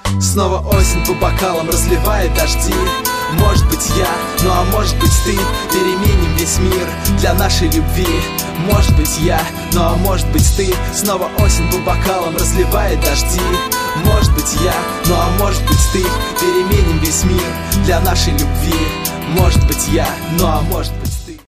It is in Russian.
Снова осень по бокалам разливает дожди. Может быть я, ну а может быть ты. Переменим весь мир для нашей любви. Может быть я, ну а может быть ты. Снова осень по бокалам разливает дожди. Может быть я, ну а может быть ты. Переменим весь мир для нашей любви. Может быть я, ну а может быть